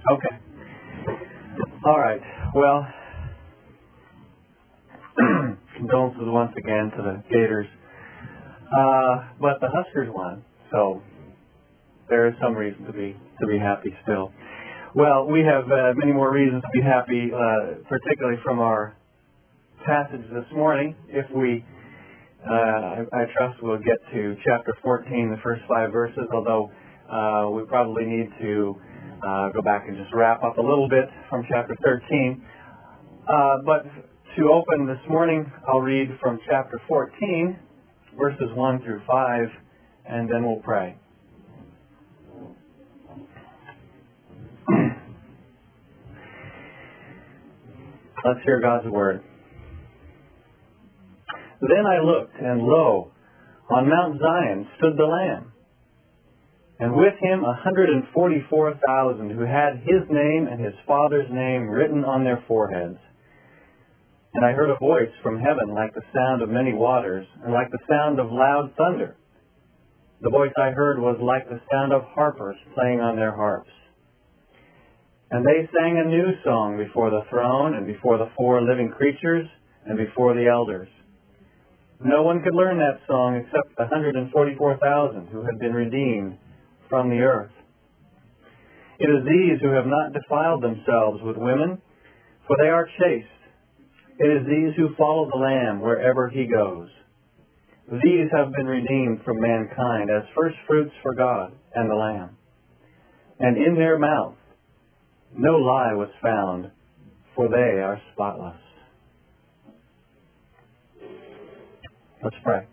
Okay. All right. Well, condolences once again to the Gators. But the Huskers won, so there is some reason to be happy still. Well, we have many more reasons to be happy, particularly from our passage this morning. If we, I trust we'll get to chapter 14, the first 5 verses, although we probably need to go back and just wrap up a little bit from chapter 13. But to open this morning, I'll read from chapter 14, verses 1 through 5, and then we'll pray. Let's hear God's word. Then I looked, and lo, on Mount Zion stood the Lamb, and with him 144,000 who had his name and his Father's name written on their foreheads. And I heard a voice from heaven like the sound of many waters, and like the sound of loud thunder. The voice I heard was like the sound of harpers playing on their harps. And they sang a new song before the throne, and before the 4 living creatures, and before the elders. No one could learn that song except the 144,000 who had been redeemed from the earth. It is these who have not defiled themselves with women, for they are chaste. It is these who follow the Lamb wherever he goes. These have been redeemed from mankind as first fruits for God and the Lamb. And in their mouth no lie was found, for they are spotless. Let's pray.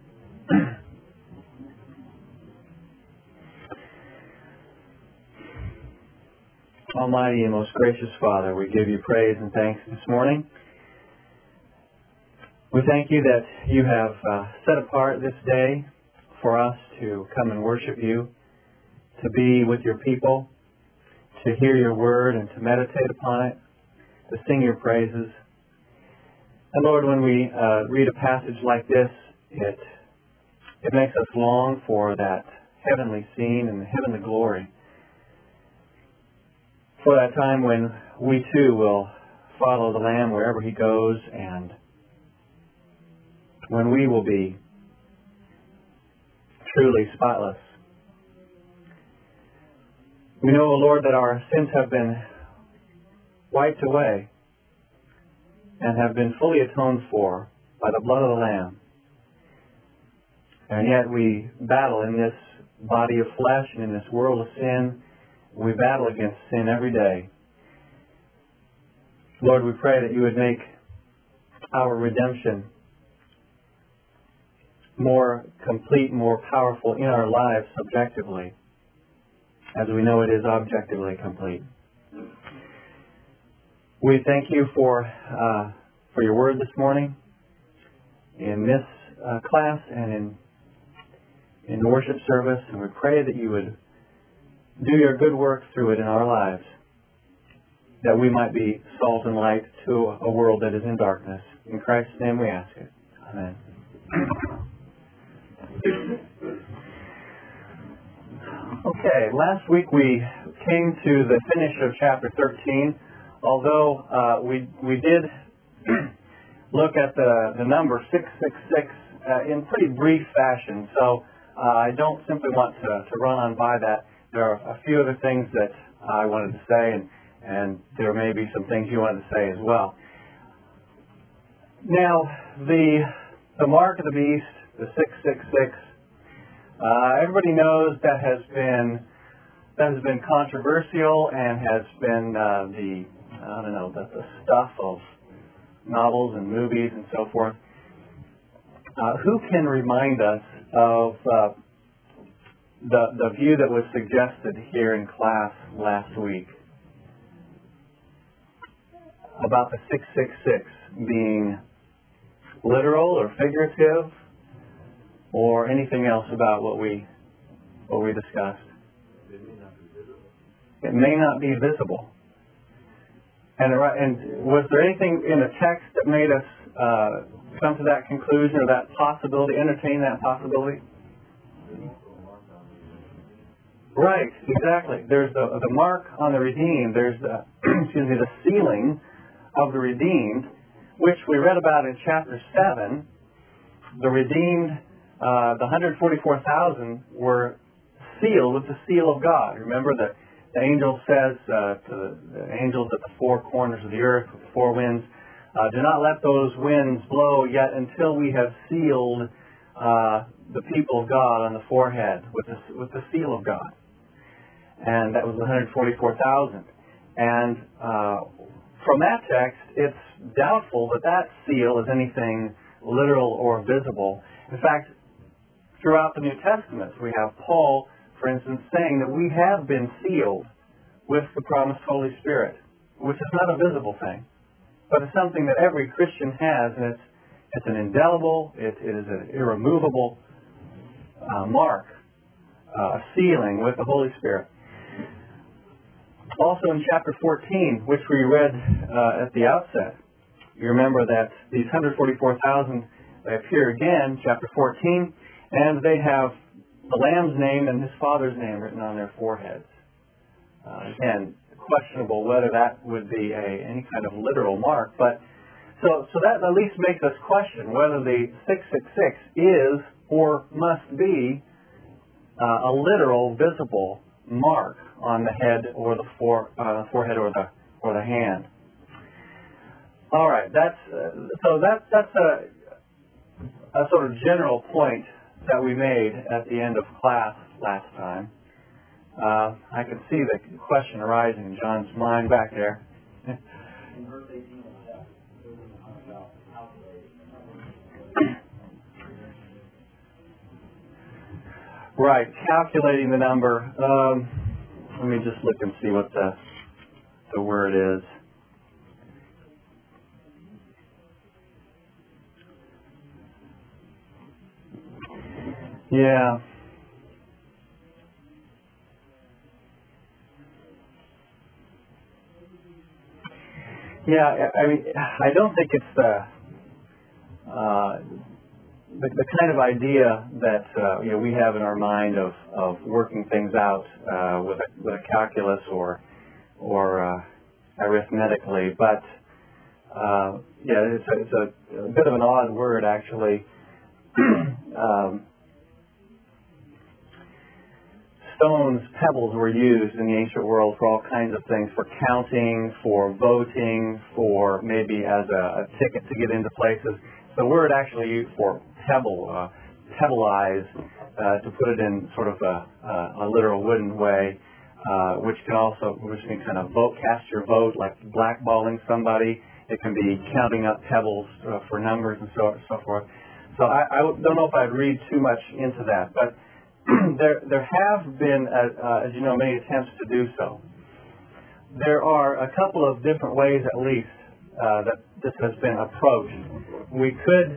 Almighty and most gracious Father, we give you praise and thanks this morning. We thank you that you have set apart this day for us to come and worship you, to be with your people, to hear your word and to meditate upon it, to sing your praises. And Lord, when we read a passage like this, it makes us long for that heavenly scene and the heavenly glory, for that time when we too will follow the Lamb wherever he goes, and when we will be truly spotless. We know, O Lord, that our sins have been wiped away and have been fully atoned for by the blood of the Lamb. And yet we battle in this body of flesh and in this world of sin. We battle against sin every day. Lord, we pray that you would make our redemption more complete, more powerful in our lives subjectively, as we know it is objectively complete. We thank you for your word this morning in this class and in the worship service, and we pray that you would do your good work through it in our lives, that we might be salt and light to a world that is in darkness. In Christ's name we ask it. Amen. Okay, last week we came to the finish of chapter 13, although we did look at the number 666 in pretty brief fashion, so I don't simply want to run on by that. There are a few other things that I wanted to say, and there may be some things you wanted to say as well. Now, the mark of the beast, the 666, everybody knows that has been controversial and has been the stuff of novels and movies and so forth. Who can remind us of the view that was suggested here in class last week about the 666 being literal or figurative, or anything else about what we discussed? It may not be visible. And was there anything in the text that made us come to that conclusion or that possibility, entertain that possibility? Right, exactly. There's the mark on the redeemed. There's the, the sealing of the redeemed, which we read about in chapter 7. The redeemed, the 144,000 were sealed with the seal of God. Remember that the angel says to the angels at the four corners of the earth with the four winds, do not let those winds blow yet until we have sealed the people of God on the forehead with the seal of God. And that was 144,000. And from that text, it's doubtful that that seal is anything literal or visible. In fact, throughout the New Testament, we have Paul, for instance, saying that we have been sealed with the promised Holy Spirit, which is not a visible thing, but it's something that every Christian has, and it's an indelible, it is an irremovable mark, a sealing with the Holy Spirit. Also in chapter 14, which we read at the outset, you remember that these 144,000, they appear again, chapter 14, and they have the Lamb's name and his Father's name written on their foreheads. Again, questionable whether that would be any kind of literal mark, but so that at least makes us question whether the 666 is or must be a literal, visible mark on the head or the forehead or the hand. All right, that's a sort of general point that we made at the end of class last time. I can see the question arising in John's mind back there. In verse 18 of the text, about calculating. Right, calculating the number. Let me just look and see what the word is. Yeah. Yeah, I mean, I don't think it's the kind of idea that we have in our mind of working things out with a calculus or arithmetically, but it's a bit of an odd word actually. Stones, pebbles were used in the ancient world for all kinds of things, for counting, for voting, for maybe as a ticket to get into places. The word actually used for pebble, pebbleize, to put it in sort of a literal wooden way, which can kind of cast your vote, like blackballing somebody. It can be counting up pebbles for numbers and so forth. So I don't know if I'd read too much into that, but there have been, as you know, many attempts to do so. There are a couple of different ways, at least, that this has been approached. We could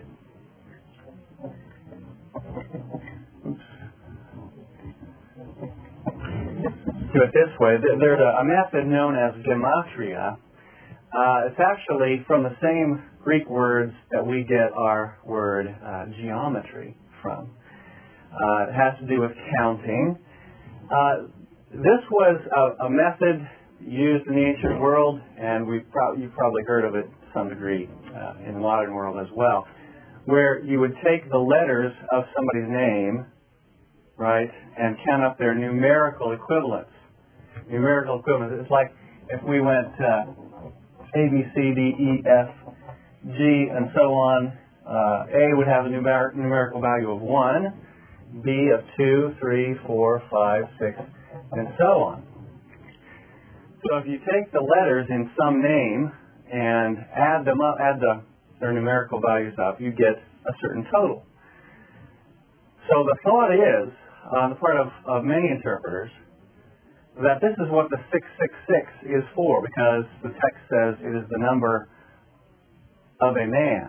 do it this way. There's a method known as gematria. It's actually from the same Greek words that we get our word geometry from. It has to do with counting. This was a method used in the ancient world, and you've probably heard of it to some degree in the modern world as well, where you would take the letters of somebody's name, right, and count up their numerical equivalents. Numerical equivalents. It's like if we went A, B, C, D, E, F, G, and so on. A would have a numerical value of 1. B of 2, 3, 4, 5, 6, and so on. So if you take the letters in some name and add them up, their numerical values up, you get a certain total. So the thought is, on the part of many interpreters, that this is what the 666 is for, because the text says it is the number of a man.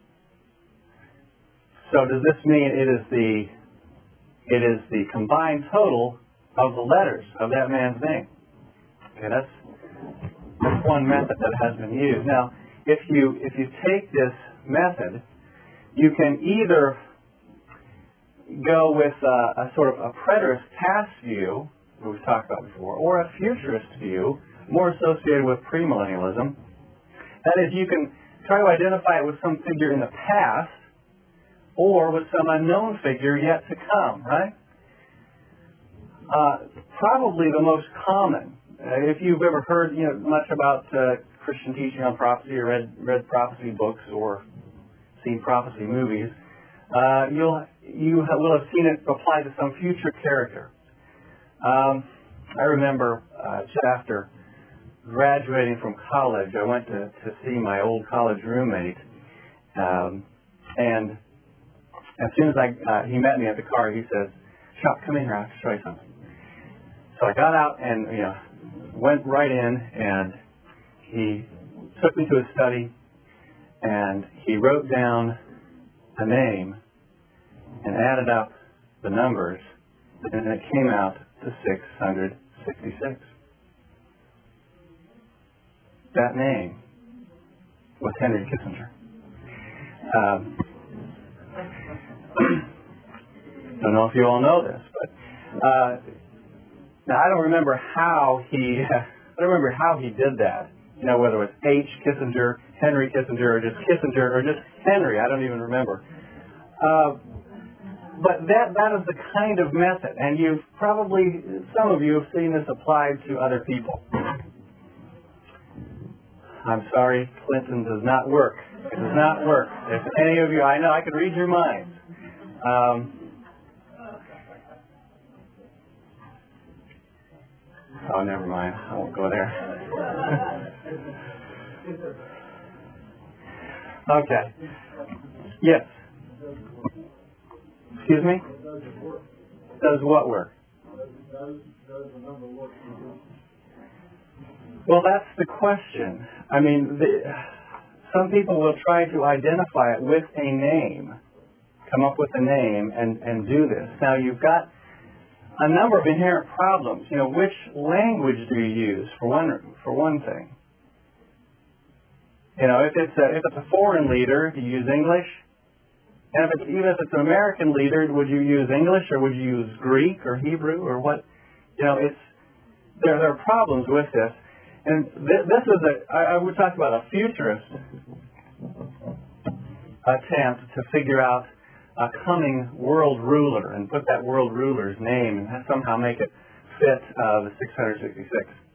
So does this mean it is the combined total of the letters of that man's name? Okay, that's one method that has been used. Now, if you take this method, you can either go with a sort of a preterist pass view we've talked about before, or a futurist view, more associated with premillennialism. That is, you can try to identify it with some figure in the past, or with some unknown figure yet to come, right? Probably the most common, if you've ever heard much about Christian teaching on prophecy, or read prophecy books, or seen prophecy movies, you will have seen it applied to some future character. I remember just after graduating from college, I went to see my old college roommate, and as soon as he met me at the car, he says, "Chuck, come in here, I have to show you something." So I got out and went right in, and he took me to his study, and he wrote down a name and added up the numbers, and it came out to 666. That name was Henry Kissinger. Don't know if you all know this, but now I don't remember how he did that. Whether it was H. Kissinger, Henry Kissinger, or just Kissinger, or just Henry. I don't even remember. But that is the kind of method, and some of you have seen this applied to other people. I'm sorry, Clinton does not work. It does not work. If any of you, I know I can read your minds. Oh, never mind. I won't go there. Okay. Yes. Excuse me? Does what work? Well, that's the question. I mean, some people will try to identify it with a name, come up with a name, and do this. Now, you've got a number of inherent problems. Which language do you use, for one thing? If it's a foreign leader, do you use English? And even if it's an American leader, would you use English, or would you use Greek or Hebrew, or what? There are problems with this. And this is I would talk about a futurist attempt to figure out a coming world ruler and put that world ruler's name and somehow make it fit the 666.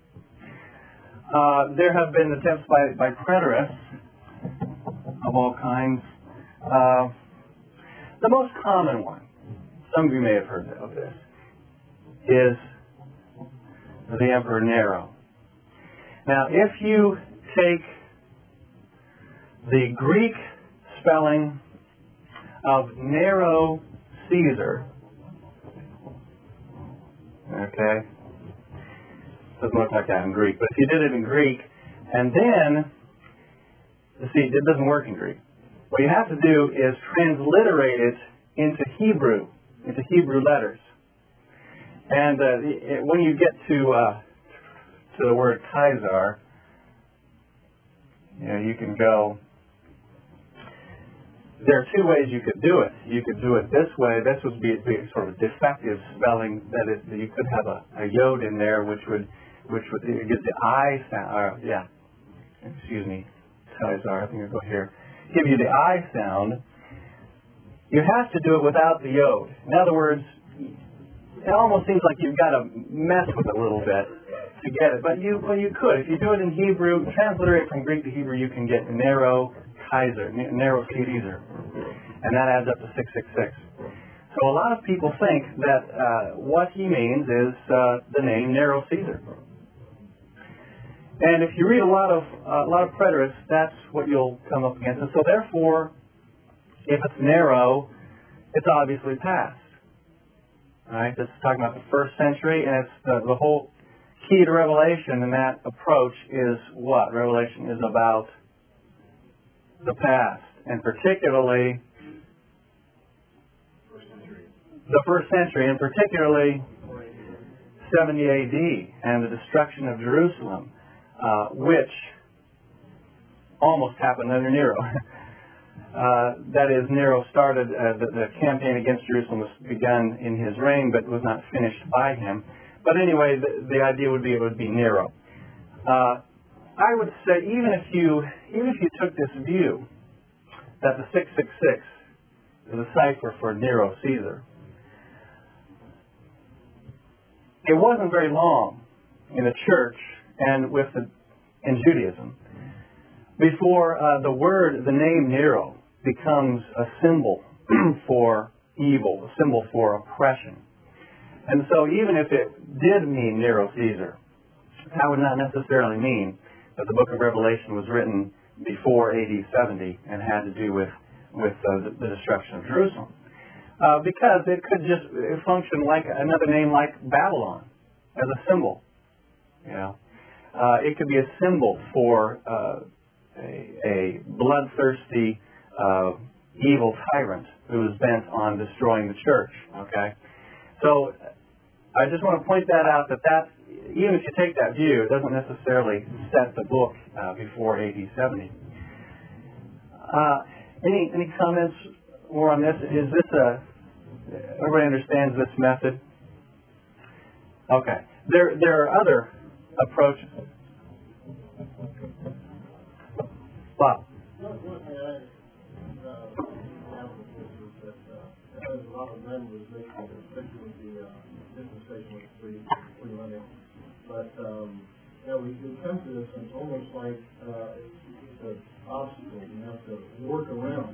There have been attempts by preterists of all kinds. The most common one, some of you may have heard of this, is the Emperor Nero. Now, if you take the Greek spelling of Nero Caesar, okay, doesn't look like that in Greek, but if you did it in Greek, and then, see, it doesn't work in Greek. What you have to do is transliterate it into Hebrew letters. And when you get to the word Kaiser, you can go. There are two ways you could do it. You could do it this way. This would be sort of defective spelling. That you could have a yod in there, which would get the I sound. Excuse me, Kaiser. I think I'll go here. Give you the I sound. You have to do it without the yod. In other words, it almost seems like you've got to mess with it a little bit to get it. But you could. If you do it in Hebrew, transliterate from Greek to Hebrew, you can get Nero Kaiser, Nero Caesar. And that adds up to 666. So a lot of people think that what he means is the name Nero Caesar. And if you read a lot of preterists, that's what you'll come up against. And so therefore, if it's Nero, it's obviously past. All right, this is talking about the first century, and it's the whole key to Revelation in that approach is what? Revelation is about the past, and particularly the first century, and particularly 70 AD and the destruction of Jerusalem, which almost happened under Nero. That is, Nero started, the campaign against Jerusalem was begun in his reign, but was not finished by him. But anyway, the idea would be it would be Nero. I would say even if you took this view that the 666 is a cipher for Nero Caesar, it wasn't very long in the church and in Judaism before the name Nero becomes a symbol for evil, a symbol for oppression. And so even if it did mean Nero Caesar, that would not necessarily mean that the book of Revelation was written before AD 70 and had to do with the destruction of Jerusalem. Because it could just function like another name like Babylon as a symbol. You know, it could be a symbol for a bloodthirsty, evil tyrant who is bent on destroying the church. Okay, so I just want to point that out that even if you take that view, it doesn't necessarily set the book before AD 70. Any comments more on this? Is this everybody understands this method? Okay. There are other approaches. Bob. A lot of them was making, especially with the dispensation with free money. But we come to this, and it's almost like it's an obstacle you have to work around.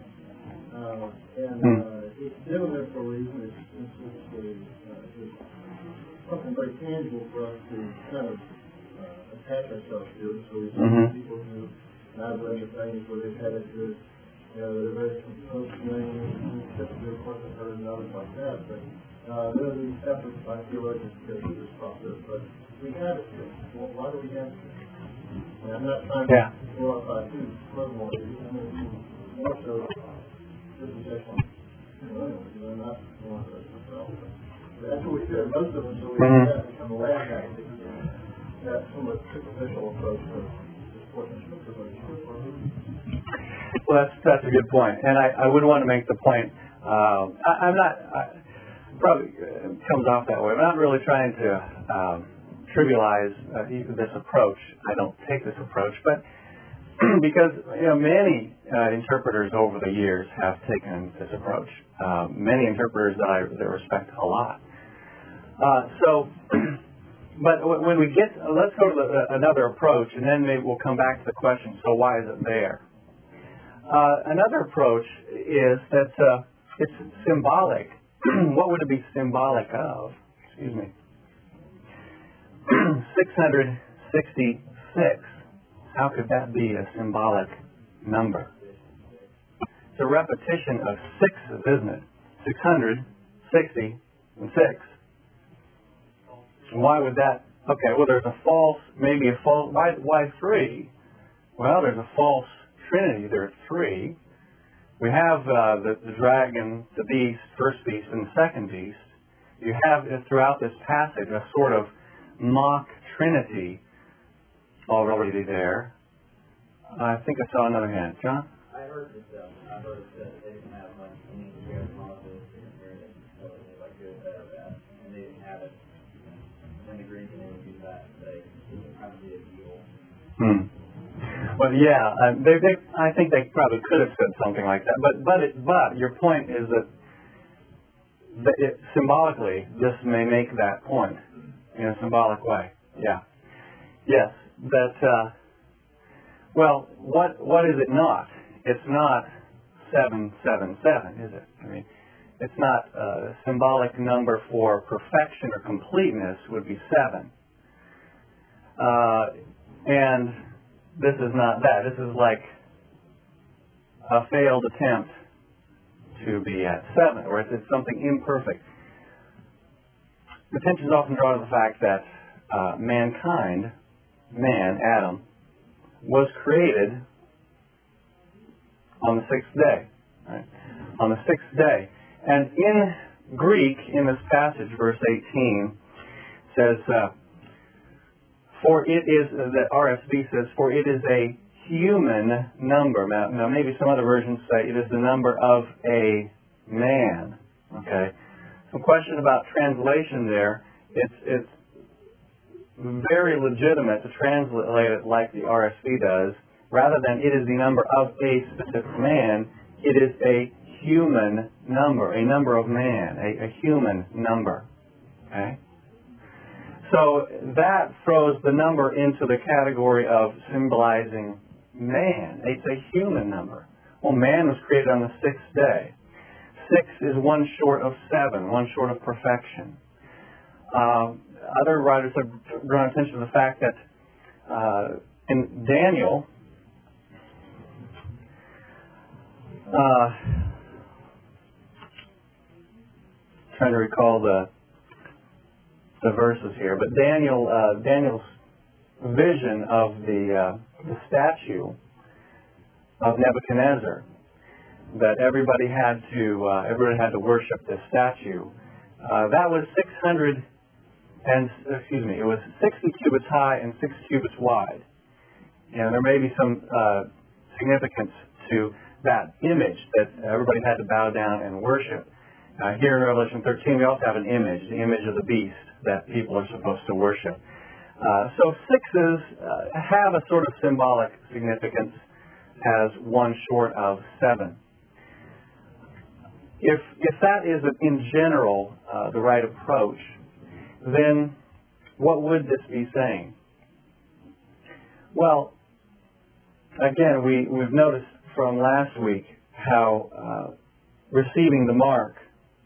It's given there for a reason. It's something very tangible for us to kind of attach ourselves to. So we see people who, and I've read the things where they've had it to, they're very composed names, typically, of course, I've heard and others like that. But there are these efforts by theologians to go through this process. But we have it here. Well, why do we have it here? And I'm not trying to glorify too furthermore. I mean, more so, this is actually, they're not one of us themselves. But that's what we said. Most of them, so we have become a lab tactic. That somewhat superficial approach to supporting scripture, but well, that's a good point, and I would want to make the point. Probably comes off that way. I'm not really trying to trivialize this approach. I don't take this approach, but because many interpreters over the years have taken this approach. Many interpreters that I respect a lot. But when we get, let's go to another approach, and then maybe we'll come back to the question, so why is it there? Another approach is that it's symbolic. What would it be symbolic of? Excuse me. 666. How could that be a symbolic number? It's a repetition of sixes, isn't it? 660 and 6. Why would that? Okay, well, there's a false, maybe a false. Why 3? Well, there's a false trinity. There are 3. We have the dragon, the beast, first beast, and the second beast. You have throughout this passage a sort of mock trinity already there. I think I saw another hand. John? I heard this stuff. I heard that they didn't have much meaning to their promises and so it was like good, bad, or bad. And they didn't have it. And the Greek and they would use that and say, this is kind of the evil. Well, yeah, I think they probably could have said something like that. But your point is that symbolically, this may make that point in a symbolic way. Yeah. Yes. That. Well, what is it not? It's not 777, is it? I mean, it's not a symbolic number for perfection or completeness would be 7. And this is not that. This is like a failed attempt to be at 7, or it's something imperfect. Attention is often drawn to the fact that mankind, Adam, was created on the 6th day. Right? On the 6th day. And in Greek, in this passage, verse 18, says, for it is, the RSV says, for it is a human number. Now, maybe some other versions say it is the number of a man. Okay? Some question about translation there. It's very legitimate to translate it like the RSV does. Rather than it is the number of a specific man, it is a human number, a number of man, a human number. Okay? So that throws the number into the category of symbolizing man. It's a human number. Well, man was created on the sixth day. 6 is one short of 7, one short of perfection. Other writers have drawn attention to the fact that in Daniel, trying to recall the verses here, but Daniel's vision of the statue of Nebuchadnezzar, that everybody had to worship this statue. That was 60 cubits high and 6 cubits wide. And there may be some significance to that image that everybody had to bow down and worship. Here in Revelation 13, we also have an image, the image of the beast that people are supposed to worship. So 6s have a sort of symbolic significance as one short of 7. If that is, in general, the right approach, then what would this be saying? Well, again, we've noticed from last week how receiving the mark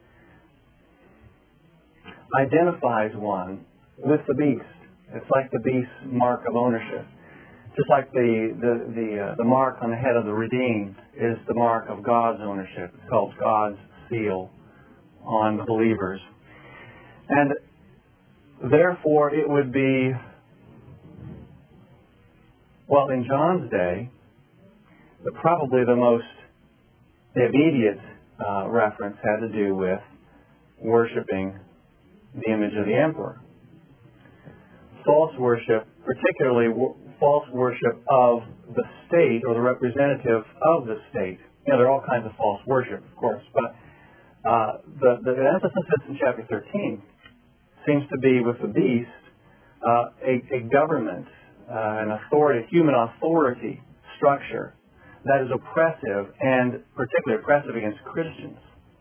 identifies one with the beast. It's like the beast's mark of ownership. Just like the mark on the head of the redeemed is the mark of God's ownership. It's called God's seal on the believers. And therefore it would be, well, in John's day, probably the most immediate reference had to do with worshiping the image of the emperor. False worship, particularly false worship of the state or the representative of the state. You know, there are all kinds of false worship, of course, but the emphasis in chapter 13 seems to be with the beast, a government, an authority, human authority structure that is oppressive, and particularly oppressive against Christians.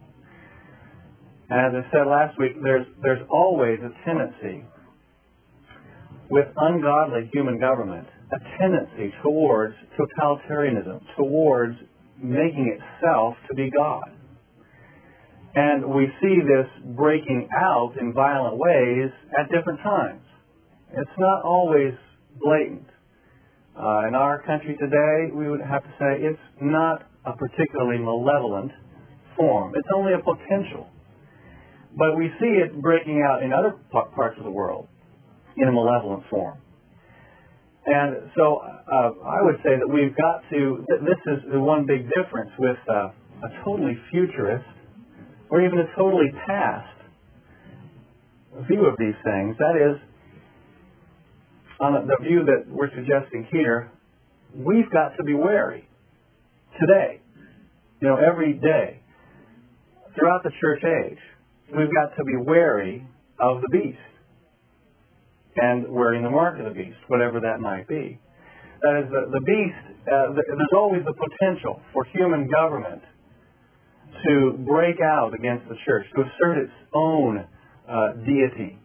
And as I said last week, there's always a tendency with ungodly human government, a tendency towards totalitarianism, towards making itself to be God. And we see this breaking out in violent ways at different times. It's not always blatant. In our country today, we would have to say it's not a particularly malevolent form. It's only a potential. But we see it breaking out in other parts of the world in a malevolent form. And so I would say that we've got to, this is the one big difference with a totally futurist or even a totally past view of these things. That is, on the view that we're suggesting here, we've got to be wary today, every day, throughout the church age. We've got to be wary of the beast and wearing the mark of the beast, whatever that might be. That is, the beast, there's always the potential for human government to break out against the church, to assert its own deity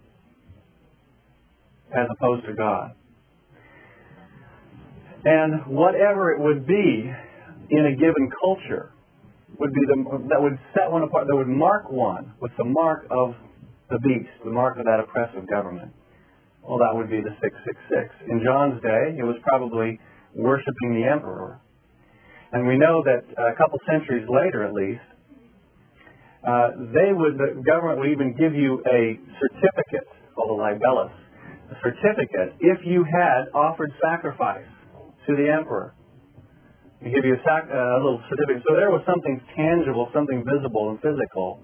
as opposed to God. And whatever it would be in a given culture would be that would set one apart, that would mark one with the mark of the beast, the mark of that oppressive government. Well, that would be the 666. In John's day, it was probably worshiping the emperor. And we know that a couple centuries later, at least, the government would even give you a certificate called a libellus, a certificate if you had offered sacrifice to the emperor. They give you a little certificate. So there was something tangible, something visible and physical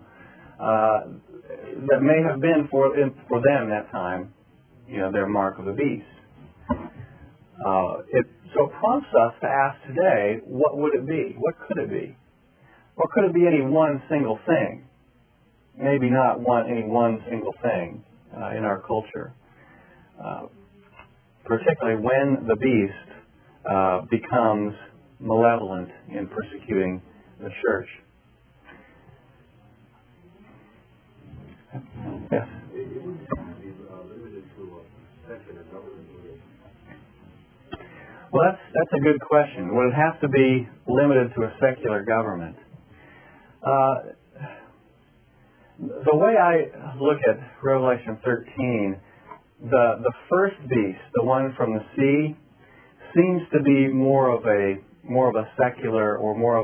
that may have been for them that time, their mark of the beast. So it prompts us to ask today, what would it be? What could it be? Or could it be any one single thing? Maybe not any one single thing in our culture. particularly when the beast becomes malevolent in persecuting the church. Yes. Well, that's a good question. Would it have to be limited to a secular government? The way I look at Revelation 13, the first beast, the one from the sea, seems to be more of a secular or more of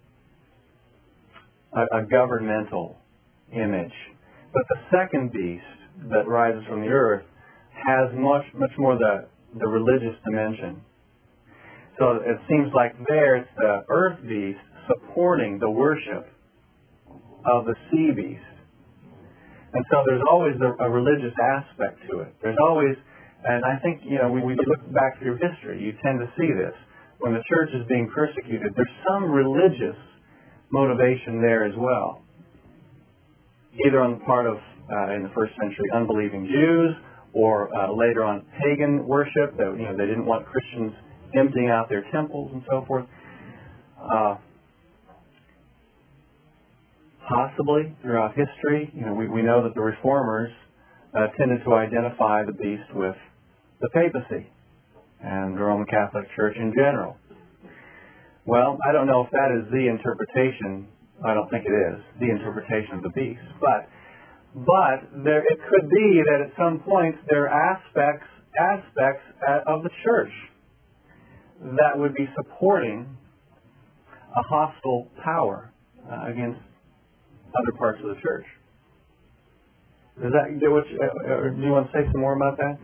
a governmental image. But the second beast that rises from the earth has much more the religious dimension. So it seems like there it's the earth beast supporting the worship of the sea beast. And so there's always a religious aspect to it. There's always, and I think, when you look back through history, you tend to see this. When the church is being persecuted, there's some religious motivation there as well. Either on the part of, in the first century, unbelieving Jews, or later on pagan worship, that they didn't want Christians emptying out their temples and so forth. Possibly throughout history, we know that the reformers tended to identify the beast with the papacy and the Roman Catholic Church in general. Well, I don't know if that is the interpretation. I don't think it is the interpretation of the beast, but it could be that at some point there are aspects of the church that would be supporting a hostile power against other parts of the church. Does that get what or do you want to say some more about that?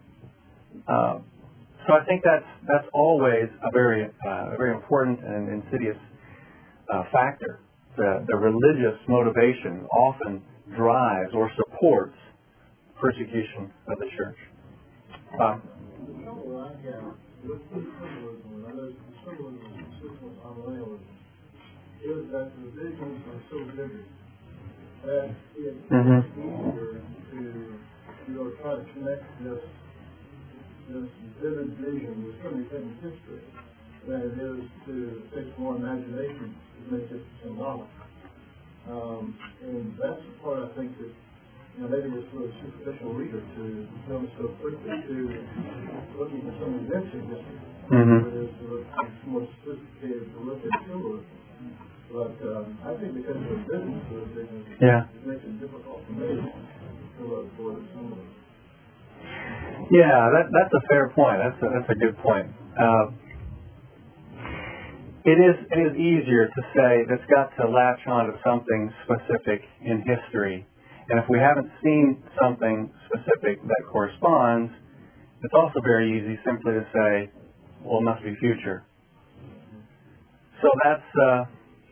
So I think that's always a very important and insidious factor. The religious motivation often drives or supports persecution of the church. With symbolism, and I know symbolism is consistent with amillennialism, is that the visions are so vivid that it's easier to try to connect this vivid vision with something in history than it is to take more imagination to make it symbolic. And that's the part I think that maybe it's for a superficial reader to jump so quickly to looking for some events in history. But it's more sophisticated to look at symbolism. But I think because of the business of the vision, it makes it difficult for me to look for the symbolism. Yeah, that's a fair point. That's a good point. It is easier to say that's got to latch on to something specific in history. And if we haven't seen something specific that corresponds, it's also very easy simply to say, well, it must be future. So that's,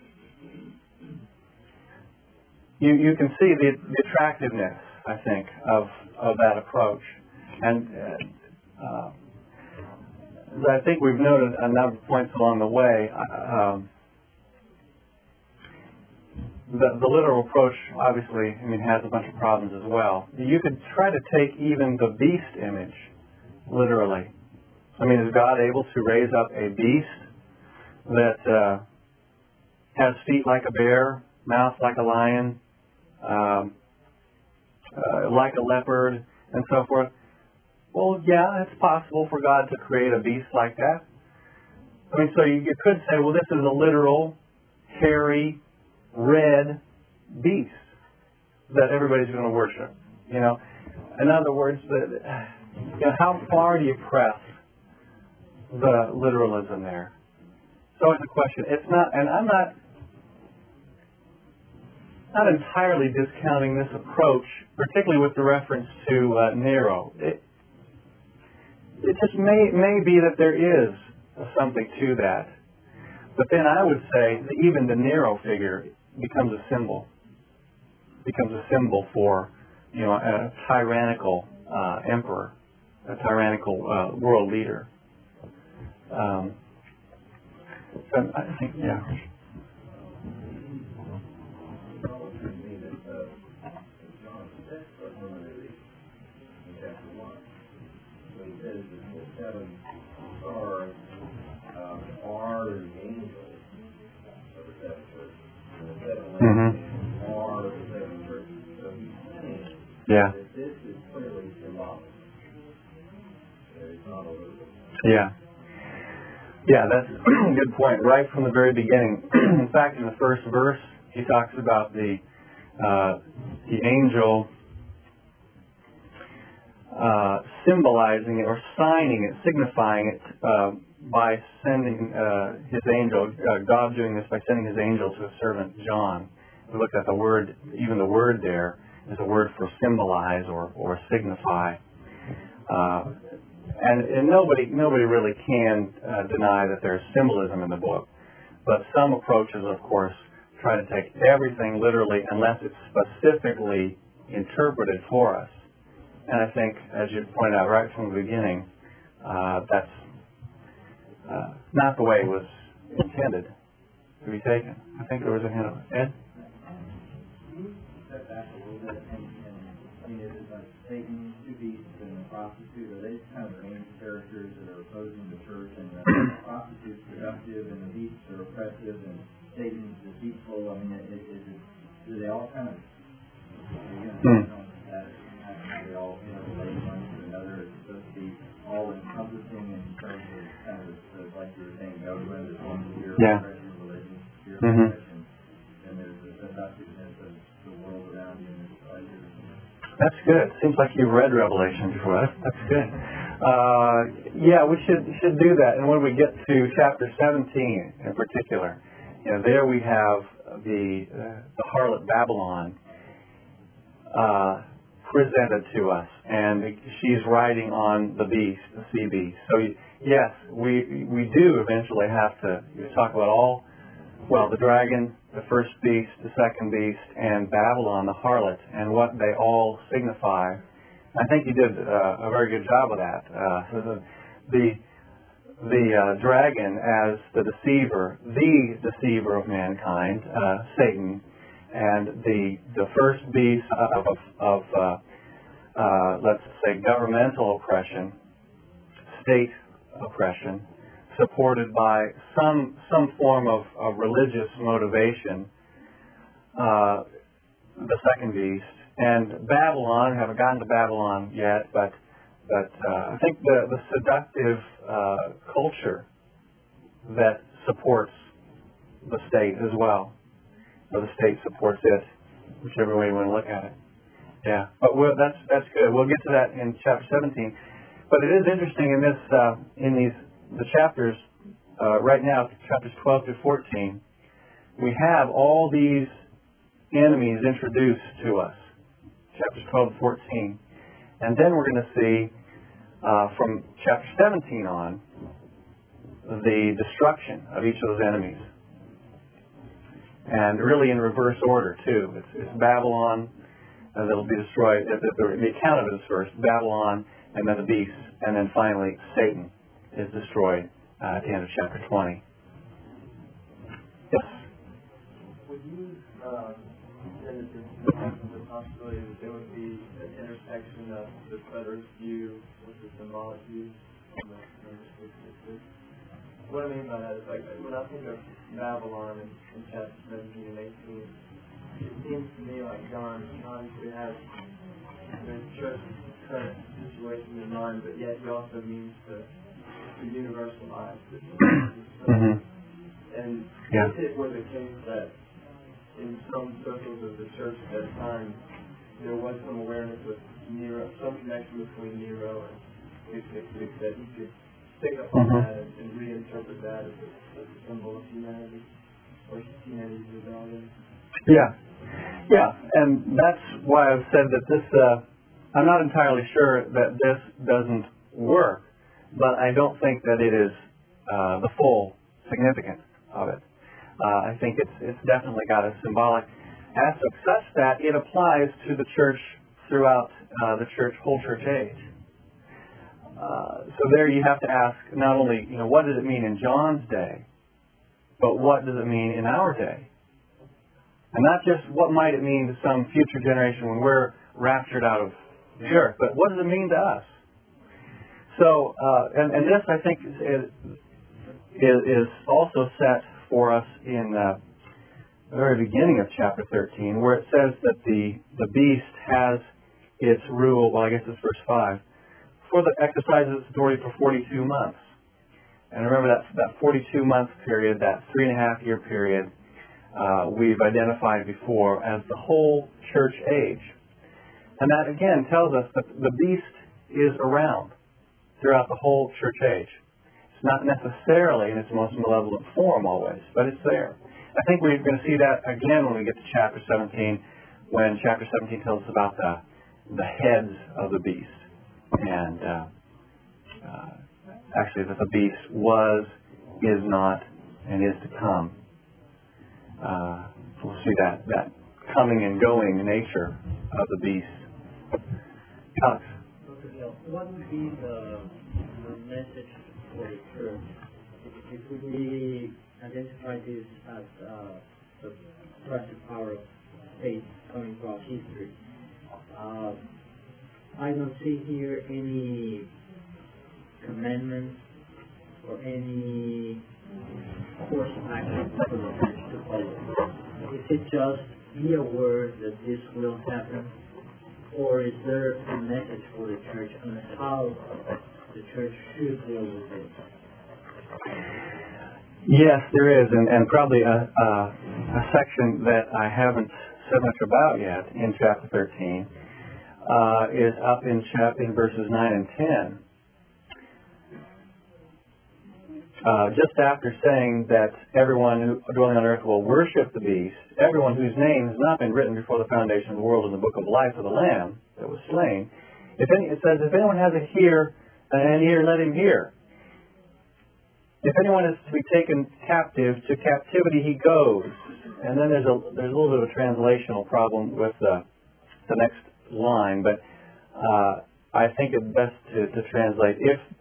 you can see the attractiveness, I think, of that approach. And I think we've noted a number of points along the way. The literal approach, obviously, has a bunch of problems as well. You could try to take even the beast image literally. Is God able to raise up a beast that has feet like a bear, mouth like a lion, like a leopard, and so forth? Well, yeah, it's possible for God to create a beast like that. So you could say, well, this is a literal, hairy, red beast that everybody's going to worship. In other words, how far do you press the literalism there? So it's a question. It's not, and I'm not entirely discounting this approach, particularly with the reference to Nero. It just may be that there is something to that. But then I would say that even the Nero figure becomes a symbol for, a tyrannical emperor, a tyrannical world leader. So I think, yeah. says that the seven stars are the angels of the seven churches. And the seven lampstands are the seven churches. So he's saying Yeah. that this is clearly symbolic. It's not a little. Yeah. Yeah, that's a good point. Right from the very beginning. In fact, in the first verse, he talks about the angel symbolizing it or signing it, signifying it by sending his angel, God doing this by sending his angel to his servant John. We looked at the word, even the word there is a word for symbolize or signify. And nobody really can deny that there's symbolism in the book. But some approaches, of course, try to take everything literally unless it's specifically interpreted for us. And I think, as you pointed out right from the beginning, that's not the way it was intended to be taken. I think there was a hint of it. Ed? Step back a little bit and is it like Satan, two beasts, and the prostitute? Are they kind of the main characters that are opposing the church? And the prostitute's productive, and the beasts are oppressive, and Satan's deceitful. I mean, do they all kind of? How they all relate one to another? It's supposed to be all encompassing in terms of kind of like you were saying, government is one sphere of oppression, religion, sphere of oppression, and there's the seductiveness of the world around you and its pleasures. That's good. Seems like you've read Revelation before. That's good. Yeah, we should do that. And when we get to chapter 17 in particular, there we have the harlot Babylon presented to us, and she's riding on the beast, the sea beast. So yes, we do eventually have to talk about the dragon, the first beast, the second beast, and Babylon, the harlot, and what they all signify. I think you did a very good job of that. The dragon as the deceiver of mankind, Satan, and the first beast of let's say governmental oppression, state oppression, supported by some form of religious motivation, the second beast, and Babylon. I haven't gotten to Babylon yet, but I think the seductive culture that supports the state as well, or the state supports it, whichever way you want to look at it. Yeah, but that's good. We'll get to that in chapter 17. But it is interesting in the chapters right now, chapters 12 to 14, we have all these enemies introduced to us, chapters 12 to 14. And then we're going to see from chapter 17 on the destruction of each of those enemies. And really in reverse order, too. It's Babylon that'll be destroyed. The account of it is first Babylon, and then the beast, and then finally Satan is destroyed at the end of chapter 20. Yes? Would you say that there's the possibility that there would be an intersection of the preterist view with the symbolic view? What I mean by that is, like, when I think of Babylon in chapter 17 and 18, it seems to me like John obviously has the church's current situation in mind, but yet he also means to universalize this. And if it were the case that in some circles of the church at that time there was some awareness with Nero, some connection between Nero and Eutychus, that he could pick up on that and reinterpret that as a symbol of humanity or humanity's rebellion. Yeah, and that's why I've said that this, I'm not entirely sure that this doesn't work, but I don't think that it is the full significance of it. I think it's definitely got a symbolic aspect such that it applies to the church throughout the whole church age. So there you have to ask not only, what does it mean in John's day, but what does it mean in our day? And not just what might it mean to some future generation when we're raptured out of the earth, but what does it mean to us? So, and this, I think, is also set for us in the very beginning of chapter 13, where it says that the beast has its rule, well, I guess it's verse 5, exercises its authority for 42 months. And remember that 42-month period, that 3.5-year period, we've identified before as the whole church age. And that, again, tells us that the beast is around throughout the whole church age. It's not necessarily in its most malevolent form always, but it's there. I think we're going to see that again when we get to chapter 17, when chapter 17 tells us about the heads of the beast. And actually that the beast was, is not, and is to come. We'll see that coming and going nature of the beast. Alex? What would be the message for the church if we identify this as the oppressive power of state coming throughout history? I don't see here any commandments or any course of action for the church to follow. Is it just be aware that this will happen, or is there a message for the church on how the church should deal with it? Yes, there is, and probably a section that I haven't said much about yet in chapter 13 is up in verses 9 and 10. Just after saying that everyone who dwelling on earth will worship the beast, everyone whose name has not been written before the foundation of the world in the book of life of the Lamb that was slain, it says, if anyone has an ear, let him hear. If anyone is to be taken captive, to captivity he goes. And then there's a little bit of a translational problem with the next line, but I think it's best to translate.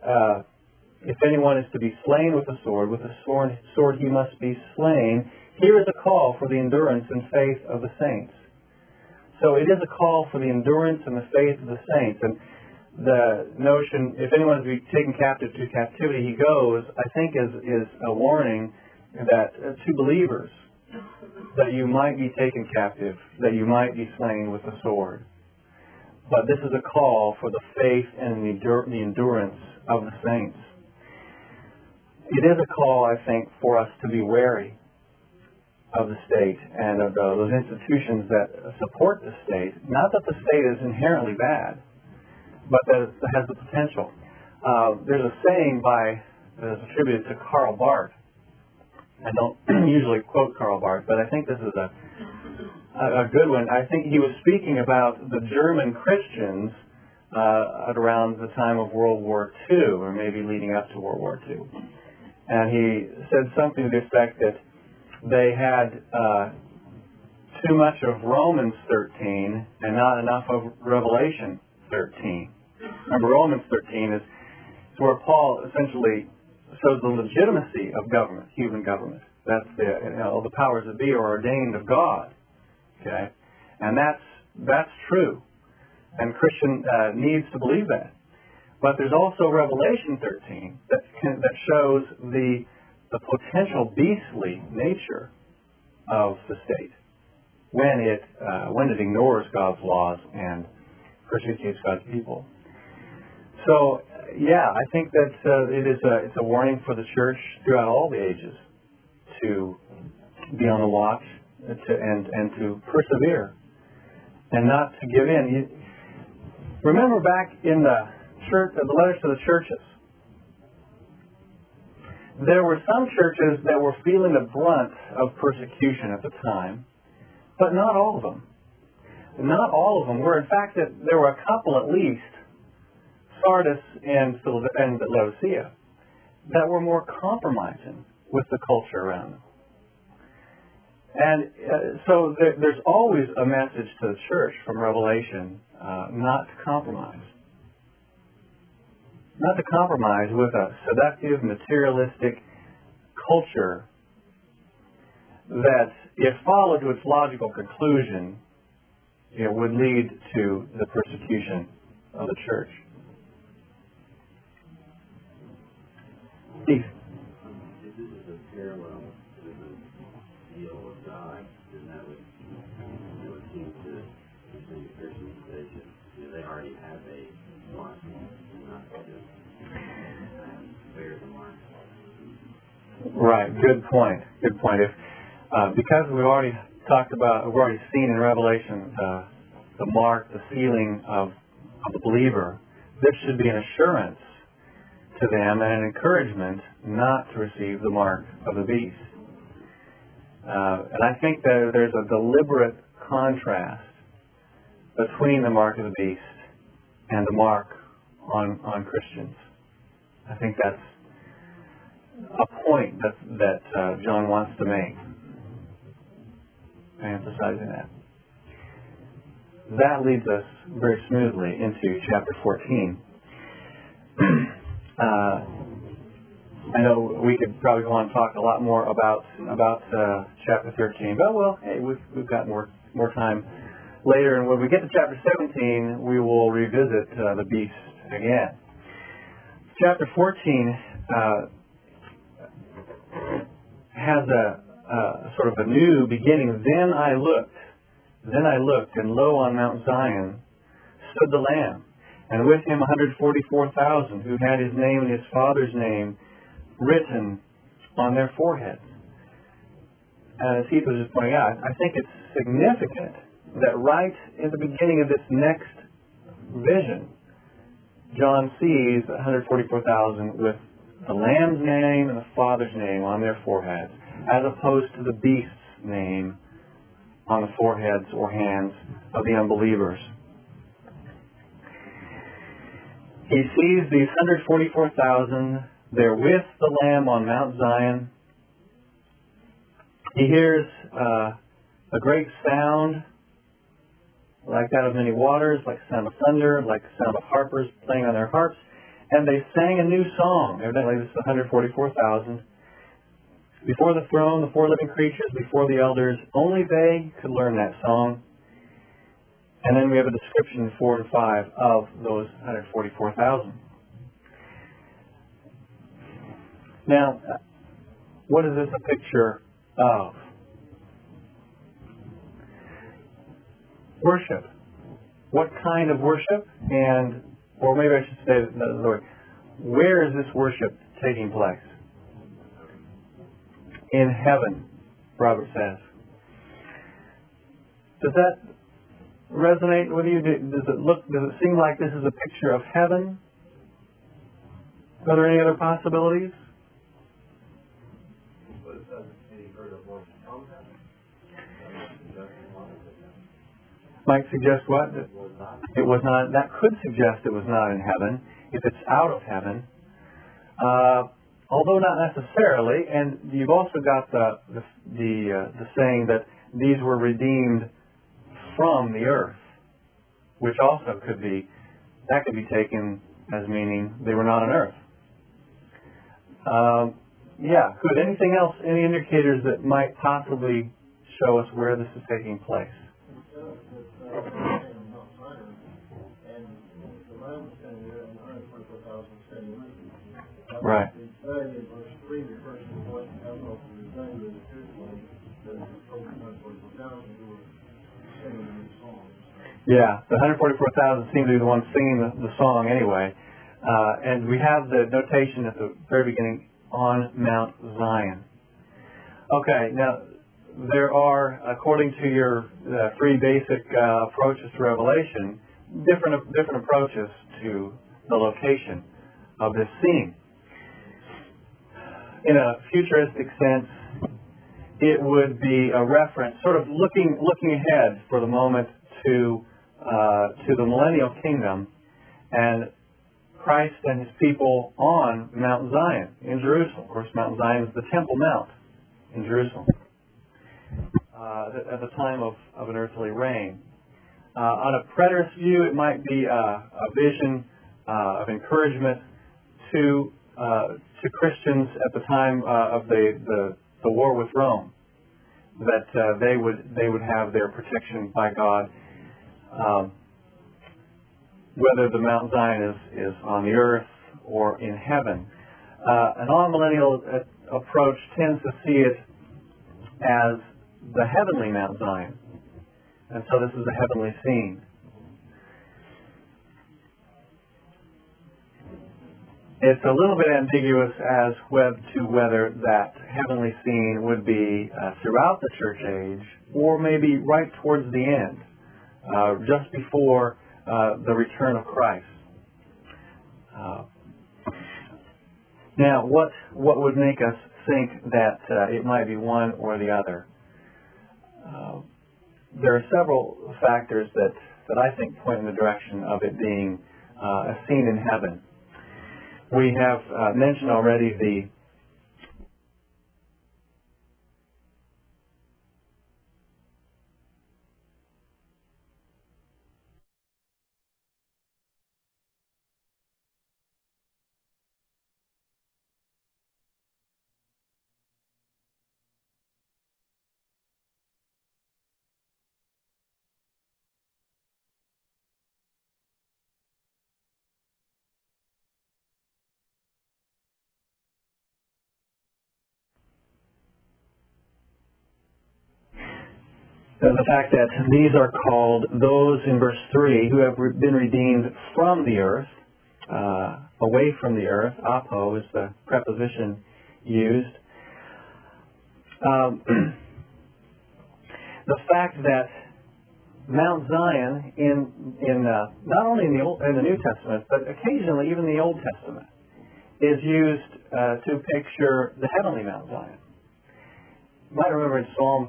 If anyone is to be slain with a sword he must be slain. Here is a call for the endurance and faith of the saints. So it is a call for the endurance and the faith of the saints. And the notion, if anyone is to be taken captive, to captivity he goes, I think is a warning that to believers, that you might be taken captive, that you might be slain with a sword. But this is a call for the faith and the endurance of the saints. It is a call, I think, for us to be wary of the state and of those institutions that support the state. Not that the state is inherently bad, but that it has the potential. There's a saying that is attributed to Karl Barth. I don't usually quote Karl Barth, but I think this is a good one. I think he was speaking about the German Christians at around the time of World War II, or maybe leading up to World War II. And he said something to the effect that they had too much of Romans 13 and not enough of Revelation 13. Remember, Romans 13 is where Paul essentially shows the legitimacy of government, human government. That's the powers that be are ordained of God. Okay, and that's true, and Christian needs to believe that. But there's also Revelation 13 that shows the potential beastly nature of the state when it ignores God's laws and persecutes God's people. So, yeah, I think that it's a warning for the church throughout all the ages to be on the watch and to persevere and not to give in. Remember back in the letters to the churches, there were some churches that were feeling the brunt of persecution at the time, but not all of them. Not all of them were. In fact, there were a couple at least, Sardis and Laodicea, that were more compromising with the culture around them. And so there's always a message to the church from Revelation not to compromise. Not to compromise with a seductive, materialistic culture that, if followed to its logical conclusion, it would lead to the persecution of the church. Right. Good point. Good point. If because we've already seen in Revelation the mark, the sealing of the believer, this should be an assurance to them and an encouragement not to receive the mark of the beast. And I think that there's a deliberate contrast between the mark of the beast and the mark on Christians. I think that's a point that John wants to make, emphasizing that. That leads us very smoothly into chapter 14. I know we could probably go on and talk a lot more about chapter 13, but hey, we've got more time later, and when we get to chapter 17, we will revisit the beast again. Chapter 14 has a sort of a new beginning. Then I looked, and lo, on Mount Zion stood the Lamb, and with him 144,000 who had his name and his father's name written on their foreheads. And as Heath was just pointing out, I think it's significant that right in the beginning of this next vision, John sees 144,000 with the Lamb's name and the Father's name on their foreheads, as opposed to the beast's name on the foreheads or hands of the unbelievers. He sees these 144,000. They're with the Lamb on Mount Zion. He hears a great sound, like that of many waters, like the sound of thunder, like the sound of harpers playing on their harps. And they sang a new song. Evidently, this is 144,000. Before the throne, the four living creatures, before the elders, only they could learn that song. And then we have a description in 4 and 5 of those 144,000. Now, what is this a picture of? Worship. What kind of worship? Or maybe I should say it another way. Where is this worship taking place? In heaven, Robert says. Does that resonate with you? Does it seem like this is a picture of heaven? Are there any other possibilities? Might suggest what? It was not. That could suggest it was not in heaven, if it's out of heaven. Although not necessarily, and you've also got the saying that these were redeemed from the earth, which also could be taken as meaning they were not on earth. Good. Anything else? Any indicators that might possibly show us where this is taking place? Right. Yeah, the 144,000 seem to be the ones singing the song anyway. And we have the notation at the very beginning, on Mount Zion. Okay, now there are, according to your three basic approaches to Revelation, different approaches to the location of this scene. In a futuristic sense, it would be a reference, sort of looking ahead for the moment to the millennial kingdom and Christ and his people on Mount Zion in Jerusalem. Of course, Mount Zion is the Temple Mount in Jerusalem at the time of an earthly reign. On a preterist view, it might be a vision of encouragement to Christians at the time of the war with Rome, that they would have their protection by God, whether the Mount Zion is on the earth or in heaven. An all-millennial approach tends to see it as the heavenly Mount Zion, and so this is a heavenly scene. It's a little bit ambiguous as to whether that heavenly scene would be throughout the church age or maybe right towards the end, just before the return of Christ. Now, what would make us think that it might be one or the other? There are several factors that I think point in the direction of it being a scene in heaven. We have mentioned already the fact that these are called those in verse 3 who have been redeemed from the earth, away from the earth. Apo is the preposition used. The fact that Mount Zion, in not only in the New Testament, but occasionally even the Old Testament, is used to picture the heavenly Mount Zion. You might remember in Psalm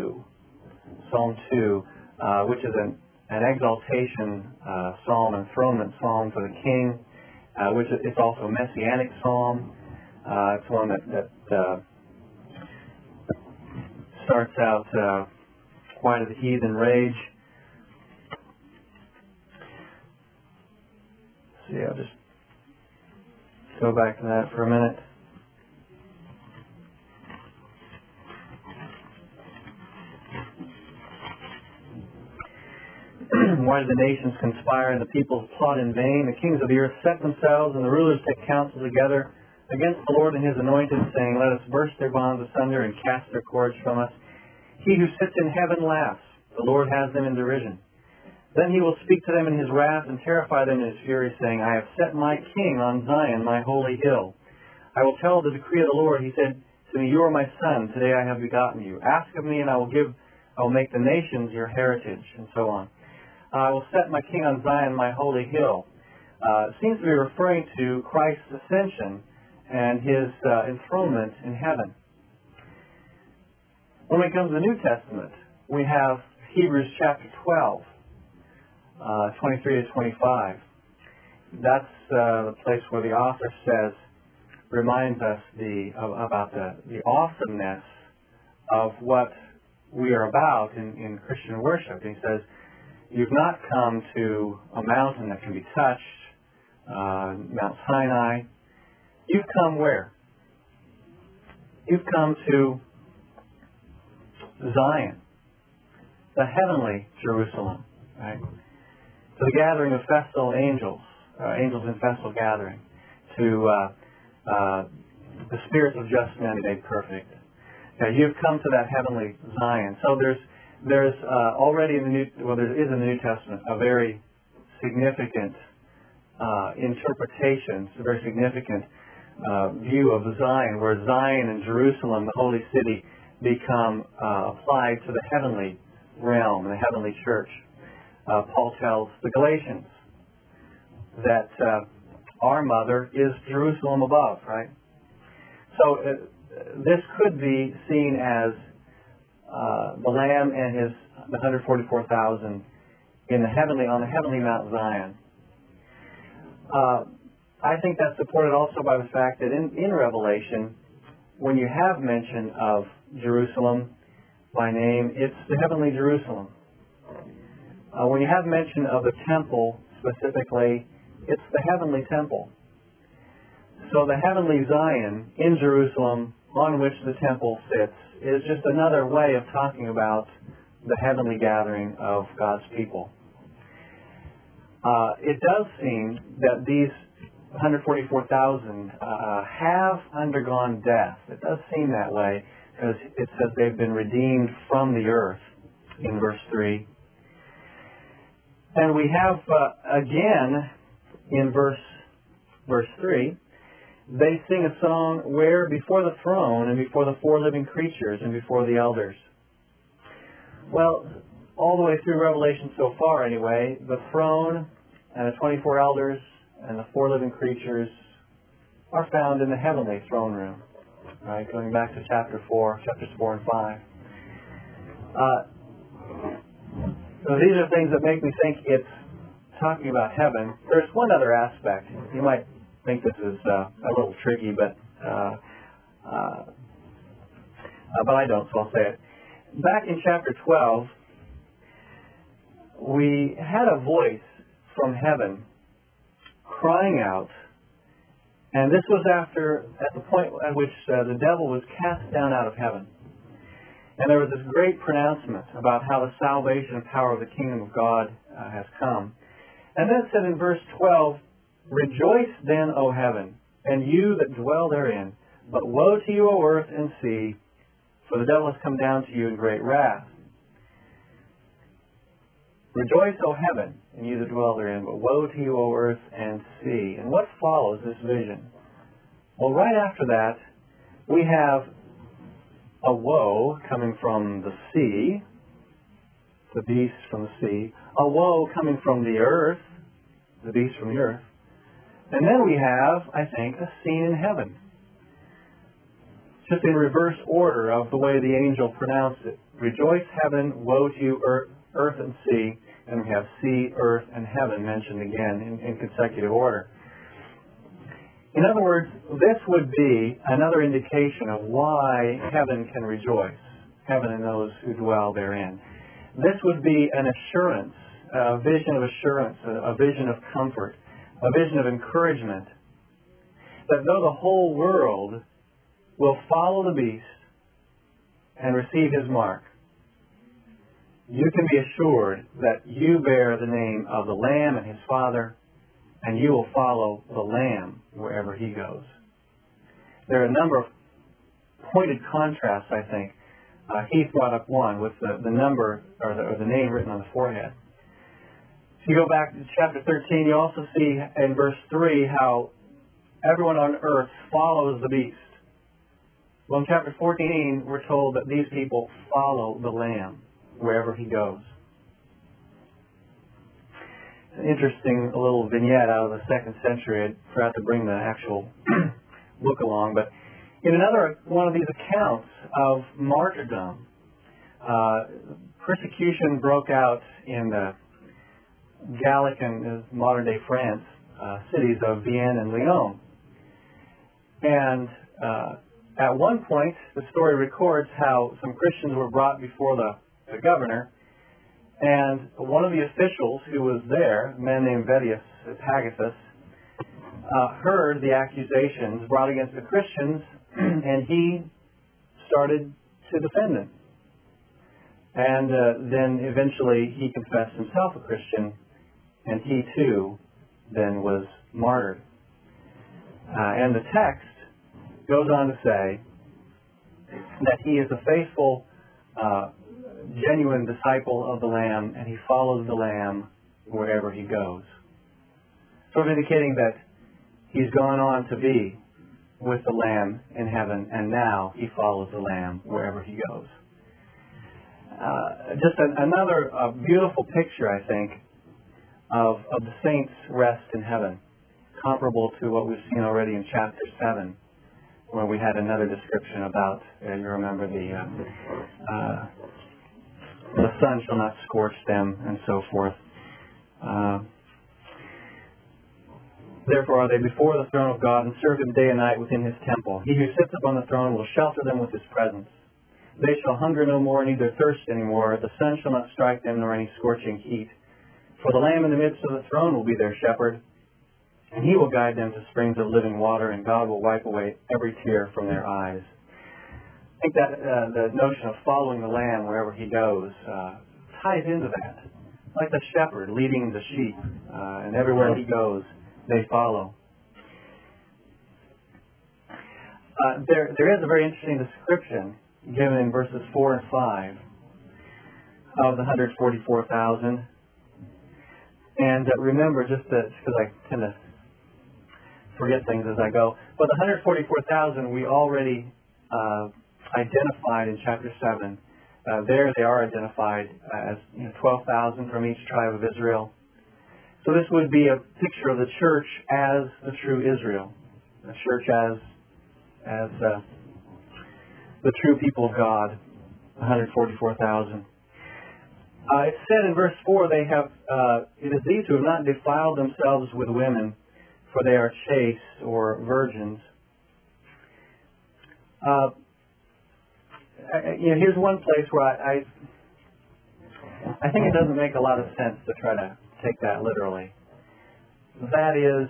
2, which is an exaltation psalm, enthronement psalm for the king, which is also a messianic psalm. It's one that starts out quite as a heathen rage. See, I'll just go back to that for a minute. Why do the nations conspire and the peoples plot in vain? The kings of the earth set themselves and the rulers take counsel together against the Lord and his anointed, saying, let us burst their bonds asunder and cast their cords from us. He who sits in heaven laughs. The Lord has them in derision. Then he will speak to them in his wrath and terrify them in his fury, saying, I have set my king on Zion, my holy hill. I will tell the decree of the Lord. He said to me, you are my son. Today I have begotten you. Ask of me, and I will make the nations your heritage, and so on. I will set my king on Zion, my holy hill. It seems to be referring to Christ's ascension and his enthronement in heaven. When it comes to the New Testament, we have Hebrews chapter 12, 23 to 25. That's the place where the author reminds us about the awesomeness of what we are about in Christian worship. He says, you've not come to a mountain that can be touched, Mount Sinai. You've come where? You've come to Zion, the heavenly Jerusalem, right? To the gathering of festal angels, angels in festal gathering, to the spirits of just men made perfect. You've come to that heavenly Zion. So there's already in there is in the New Testament a very significant interpretation, a very significant view of Zion, where Zion and Jerusalem, the holy city, become applied to the heavenly realm, the heavenly church. Paul tells the Galatians that our mother is Jerusalem above, right? So this could be seen as the Lamb and the 144,000 on the heavenly Mount Zion. I think that's supported also by the fact that in Revelation, when you have mention of Jerusalem by name, it's the heavenly Jerusalem. When you have mention of the temple specifically, it's the heavenly temple. So the heavenly Zion in Jerusalem, on which the temple sits, is just another way of talking about the heavenly gathering of God's people. It does seem that these 144,000 have undergone death. It does seem that way, because it says they've been redeemed from the earth in verse 3. And we have, again, in verse 3, they sing a song where before the throne and before the four living creatures and before the elders. Well, all the way through Revelation so far anyway, the throne and the 24 elders and the four living creatures are found in the heavenly throne room. Right, going back to chapters 4 and 5. So these are things that make me think it's talking about heaven. There's one other aspect. You might think this is a little tricky, but I don't, so I'll say it. Back in chapter 12, we had a voice from heaven crying out, and this was at the point at which the devil was cast down out of heaven. And there was this great pronouncement about how the salvation and power of the kingdom of God has come. And then it said in verse 12, "Rejoice then, O heaven, and you that dwell therein. But woe to you, O earth and sea, for the devil has come down to you in great wrath." Rejoice, O heaven, and you that dwell therein, but woe to you, O earth and sea. And what follows this vision? Well, right after that, we have a woe coming from the sea, the beast from the sea, a woe coming from the earth, the beast from the earth, and then we have, I think, a scene in heaven. Just in reverse order of the way the angel pronounced it. Rejoice, heaven, woe to you, earth and sea, and we have sea, earth, and heaven mentioned again in consecutive order. In other words, this would be another indication of why heaven can rejoice, heaven and those who dwell therein. This would be an assurance, a vision of assurance, a vision of comfort, a vision of encouragement, that though the whole world will follow the beast and receive his mark, you can be assured that you bear the name of the Lamb and his Father, and you will follow the Lamb wherever he goes. There are a number of pointed contrasts, I think. Heath brought up one with the number or the name written on the forehead. If you go back to chapter 13, you also see in verse 3 how everyone on earth follows the beast. Well, in chapter 14, we're told that these people follow the Lamb wherever he goes. An interesting little vignette out of the 2nd century. I forgot to bring the actual book along, but in another one of these accounts of martyrdom, persecution broke out in the Gallic and modern-day France cities of Vienne and Lyon. And at one point, the story records how some Christians were brought before the governor, and one of the officials who was there, a man named Vettius Pagasus, heard the accusations brought against the Christians, and he started to defend them. And then eventually he confessed himself a Christian, and he too then was martyred. And the text goes on to say that he is a faithful, genuine disciple of the Lamb, and he follows the Lamb wherever he goes. Sort of indicating that he's gone on to be with the Lamb in heaven, and now he follows the Lamb wherever he goes. Just another beautiful picture, I think, of the saints' rest in heaven, comparable to what we've seen already in chapter 7, where we had another description about, you remember, the sun shall not scorch them, and so forth. Therefore are they before the throne of God, and serve him day and night within his temple. He who sits upon the throne will shelter them with his presence. They shall hunger no more, neither thirst any more. The sun shall not strike them, nor any scorching heat. For the Lamb in the midst of the throne will be their shepherd, and he will guide them to springs of living water, and God will wipe away every tear from their eyes. I think that the notion of following the Lamb wherever he goes ties into that. Like the shepherd leading the sheep, and everywhere he goes, they follow. There is a very interesting description given in verses 4 and 5 of the 144,000. And remember, just because I tend to forget things as I go. But the 144,000 we already identified in chapter 7. There they are identified as 12,000 from each tribe of Israel. So this would be a picture of the church as the true Israel, the church as the true people of God, 144,000. It said in verse 4, they have it is these who have not defiled themselves with women, for they are chaste or virgins. Here's one place where I think it doesn't make a lot of sense to try to take that literally. That is,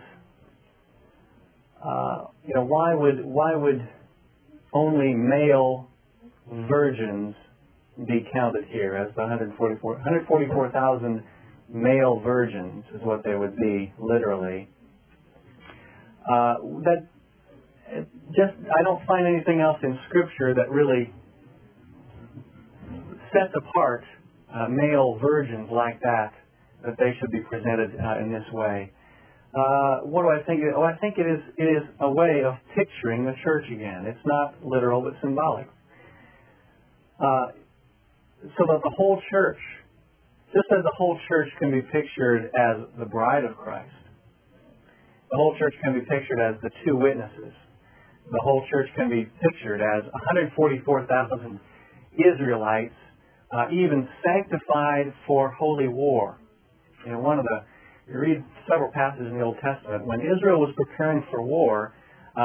why would only male virgins be counted here as the 144,000 male virgins is what they would be literally. I don't find anything else in Scripture that really sets apart male virgins like that they should be presented in this way. What do I think? I think it is a way of picturing the church again. It's not literal, but symbolic. So that the whole church, just as the whole church can be pictured as the bride of Christ, the whole church can be pictured as the two witnesses. The whole church can be pictured as 144,000 Israelites, even sanctified for holy war. You read several passages in the Old Testament. When Israel was preparing for war,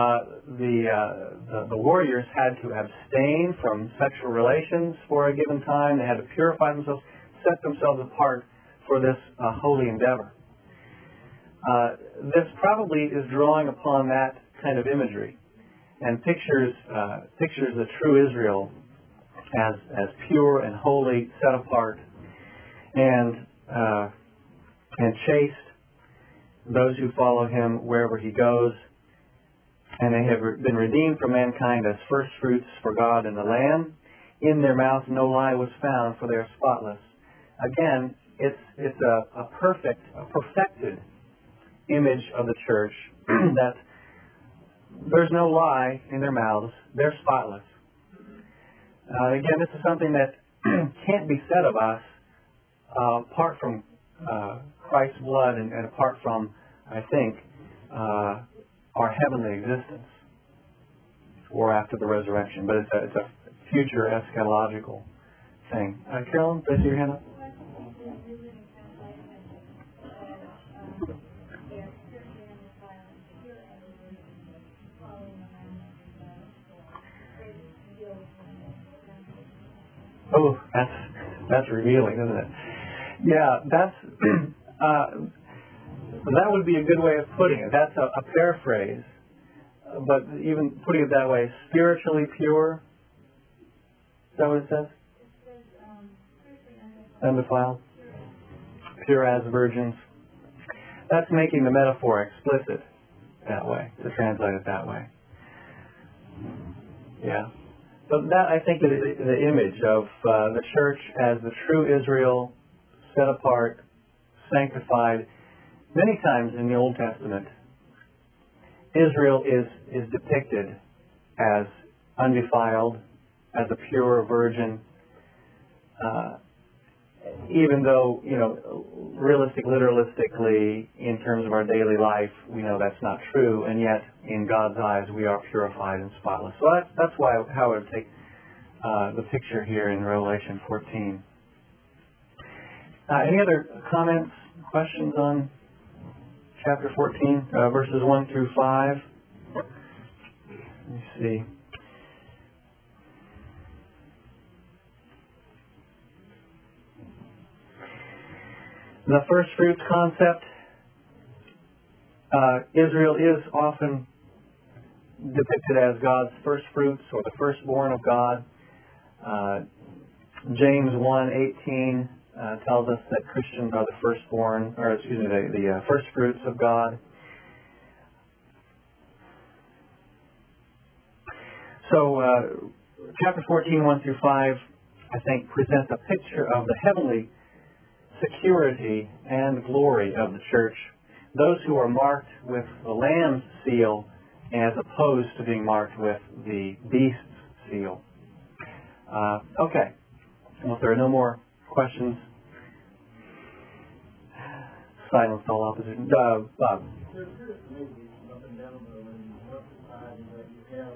the warriors had to abstain from sexual relations for a given time. They had to purify themselves, set themselves apart for this holy endeavor. This probably is drawing upon that kind of imagery and pictures the true Israel as pure and holy, set apart, and chaste, those who follow him wherever he goes. And they have been redeemed from mankind as first fruits for God and the Lamb. In their mouths no lie was found, for they are spotless. Again, it's a perfected image of the church that there's no lie in their mouths. They're spotless. Again, this is something that can't be said of us apart from Christ's blood and apart from, I think, our heavenly existence or after the resurrection. But it's a future eschatological thing. Carolyn, raise your hand up. Oh, that's revealing, isn't it? Yeah, that's that would be a good way of putting it. That's a paraphrase, but even putting it that way, spiritually pure. Is that what it says? Undefiled, pure as virgins. That's making the metaphor explicit that way, to translate it that way. Yeah. So that, I think, is the image of the church as the true Israel, set apart, sanctified. Many times in the Old Testament, Israel is depicted as undefiled, as a pure virgin, even though, literalistically, in terms of our daily life, we know that's not true, and yet, in God's eyes, we are purified and spotless. So that's how I would take the picture here in Revelation 14. Any other comments, questions on chapter 14, verses 1 through 5? Let me see. The first fruits concept, Israel is often depicted as God's first fruits or the firstborn of God. James 1:18 tells us that Christians are the firstborn, the first fruits of God. So, chapter 14, 1 through 5, I think, presents a picture of the heavenly security and glory of the church. those who are marked with the Lamb's seal as opposed to being marked with the beast's seal. Okay. Well, if there are no more questions, silence all opposition. Bob. There's maybe up and down the left side that you have,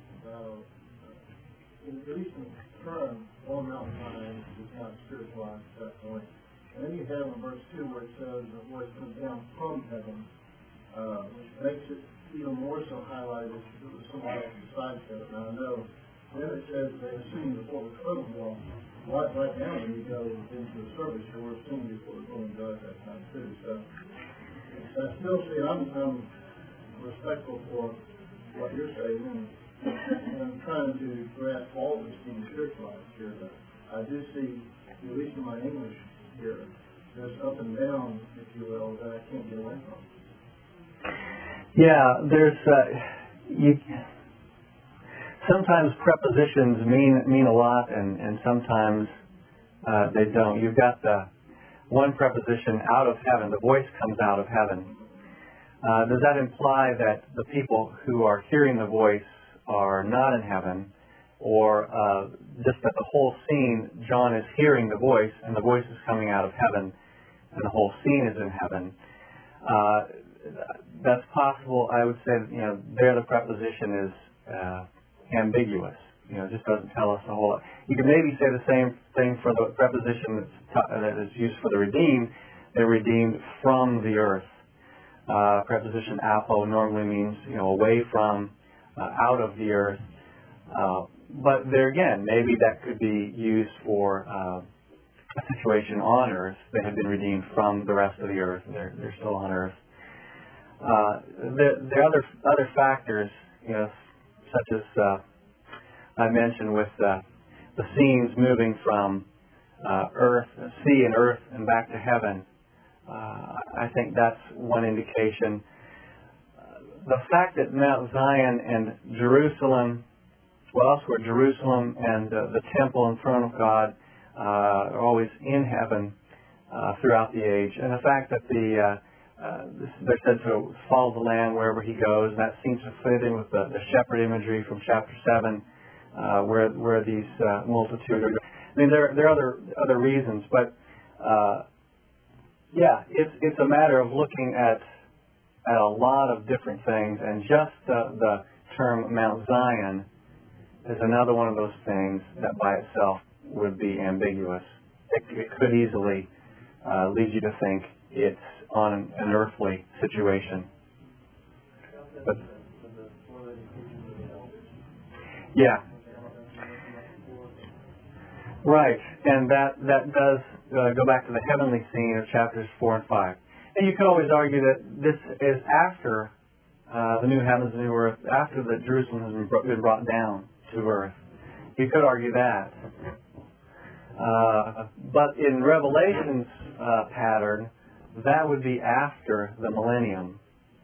at least in the term, on Mount Zion is not spiritualized at that point. And then you have in verse 2 where it says the voice comes down from heaven, which makes it even more so highlighted if somebody else decides that. Now I know then it says they assume before the throne wall. Right now when you go into the service, you're assuming before the throne does that time too. So I still see I'm respectful for what you're saying, and I'm trying to grasp all this being spiritualized here. But I do see, at least in my English here, there's up and down, if you will, that I can't get away from. Yeah, there's sometimes prepositions mean a lot, and sometimes they don't. You've got the one preposition, out of heaven. The voice comes out of heaven. Does that imply that the people who are hearing the voice are not in heaven, or just that the whole scene, John is hearing the voice, and the voice is coming out of heaven, and the whole scene is in heaven? That's possible. I would say, there the preposition is ambiguous. It just doesn't tell us a whole lot. You could maybe say the same thing for the preposition that is used for the redeemed. They're redeemed from the earth. Preposition apo normally means, away from, out of the earth. But there again, maybe that could be used for a situation on earth. They have been redeemed from the rest of the earth. They're still on earth. There are other factors, such as I mentioned with the scenes moving from earth, sea and earth, and back to heaven. I think that's one indication. The fact that Mount Zion and Jerusalem, elsewhere Jerusalem and the temple and throne of God are always in heaven throughout the age, and the fact that they're said to follow the Lamb wherever he goes, and that seems to fit in with the shepherd imagery from chapter 7, where these multitudes are. I mean, there are other reasons, but it's a matter of looking at a lot of different things, and just the term Mount Zion is another one of those things that by itself would be ambiguous. It could easily lead you to think it's on an earthly situation. But, yeah. Right, and that does go back to the heavenly scene of chapters 4 and 5. And you could always argue that this is after the new heavens and new earth, after that Jerusalem has been brought down to earth. You could argue that. But in Revelation's pattern, that would be after the millennium,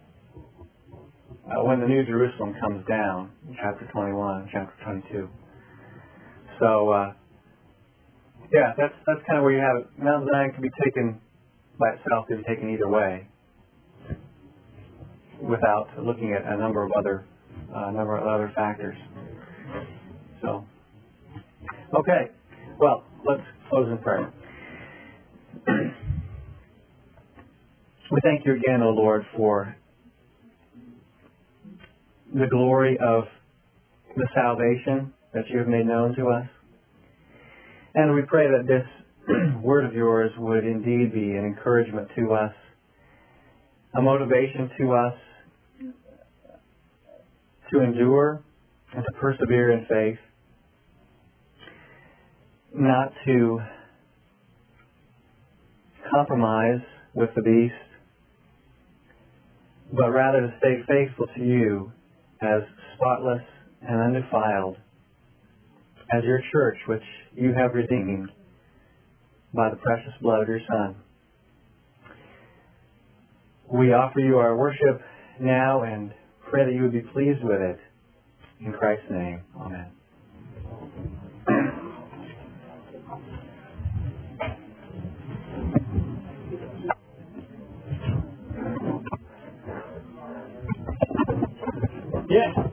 when the New Jerusalem comes down, chapter 21, chapter 22. So, that's kind of where you have it. Mount Zion can be taken by itself, can be taken either way, without looking at a number of other factors. So, okay. Well, let's close in prayer. We thank you again, O Lord, for the glory of the salvation that you have made known to us. And we pray that this word of yours would indeed be an encouragement to us, a motivation to us to endure and to persevere in faith, not to compromise with the beast, but rather to stay faithful to you as spotless and undefiled, as your church which you have redeemed by the precious blood of your Son. We offer you our worship now and pray that you would be pleased with it. In Christ's name, amen. Yeah.